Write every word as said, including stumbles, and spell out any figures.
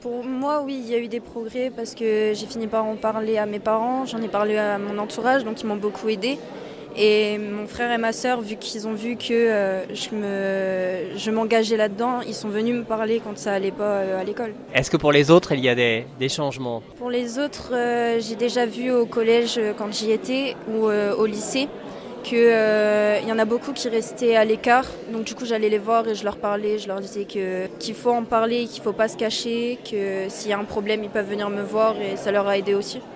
Pour moi, oui, il y a eu des progrès parce que j'ai fini par en parler à mes parents, j'en ai parlé à mon entourage, donc ils m'ont beaucoup aidée. Et mon frère et ma sœur, vu qu'ils ont vu que euh, je, me, je m'engageais là-dedans, ils sont venus me parler quand ça allait pas euh, à l'école. Est-ce que pour les autres, il y a des, des changements? Pour les autres, euh, j'ai déjà vu au collège euh, quand j'y étais ou euh, au lycée qu'il euh, y en a beaucoup qui restaient à l'écart. Donc du coup, j'allais les voir et je leur parlais, je leur disais que, qu'il faut en parler, qu'il ne faut pas se cacher, que s'il y a un problème, ils peuvent venir me voir et ça leur a aidé aussi.